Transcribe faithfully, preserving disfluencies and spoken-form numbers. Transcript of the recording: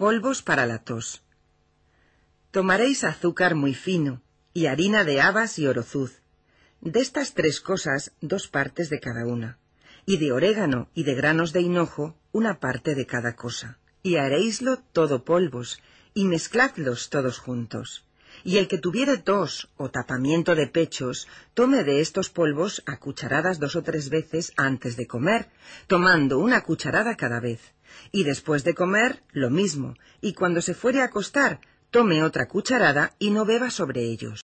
Polvos para la tos. Tomaréis azúcar muy fino, y harina de habas y orozuz. De estas tres cosas, dos partes de cada una, y de orégano y de granos de hinojo, una parte de cada cosa. Y haréislo todo polvos, y mezcladlos todos juntos. Y el que tuviere tos o tapamiento de pechos, tome de estos polvos a cucharadas dos o tres veces antes de comer, tomando una cucharada cada vez. Y después de comer, lo mismo, y cuando se fuere a acostar, tome otra cucharada y no beba sobre ellos.